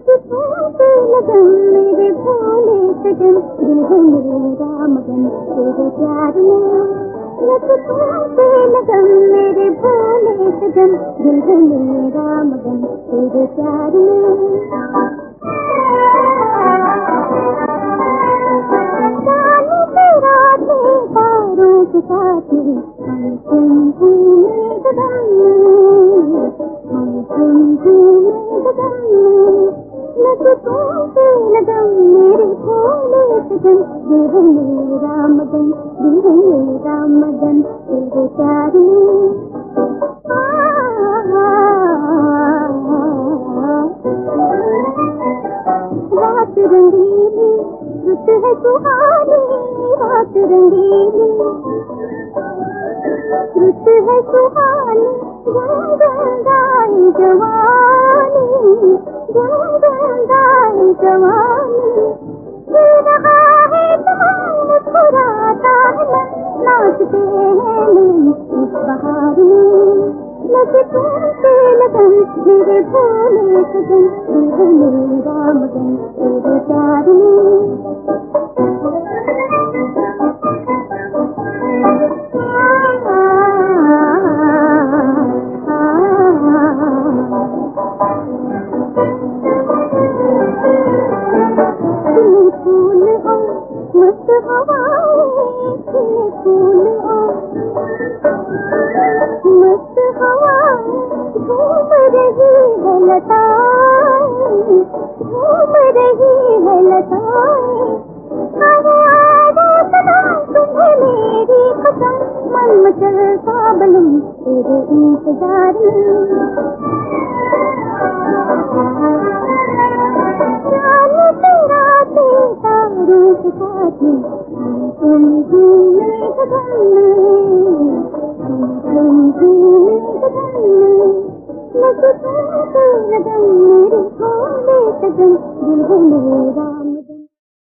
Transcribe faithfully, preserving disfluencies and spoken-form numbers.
लटकों पे लगन मेरे भोले सजन, दिल है मेरा मगन तेरे प्यार में। लटकों पे लगन मेरे भोले सजन, दिल है मेरा मगन तेरे प्यार में। जाने तेरा थे तारों के साथ हम तुम घूमे गगन में, हम तुम घूमे गगन में। लटकों पे लगन मेरे भोले सजन, दिल है मेरा मगन, दिल है मेरा मगन तेरे प्यार में। रात रंगीली रुत है सुहानी, रात रंगीली रुत है सुहानी, गंगाई जवानी, गंगाई जवानी। दिल रहा है तुम्हारा मुस्कुराता है मन, नाचते हैं नीम इस बहार में। लटकों पे लगन मेरे भोले सजन, दिल है मेरा मगन तेरे प्यार में। फूल हो मस्त हवाएं, खिले फूल हो मस्त हवाएं, झूम रही है लताएं, झूम रही है लताएं। अरे आजा सदा तुम्हें मेरी कसम, मन मचलता बलम तेरे इंतजार में। तारों के साथ हम तुम घूमे गगन में, हम तुम घूमे गगन में। लटकों पे लगन मेरे भोले सजन, दिल है मेरा।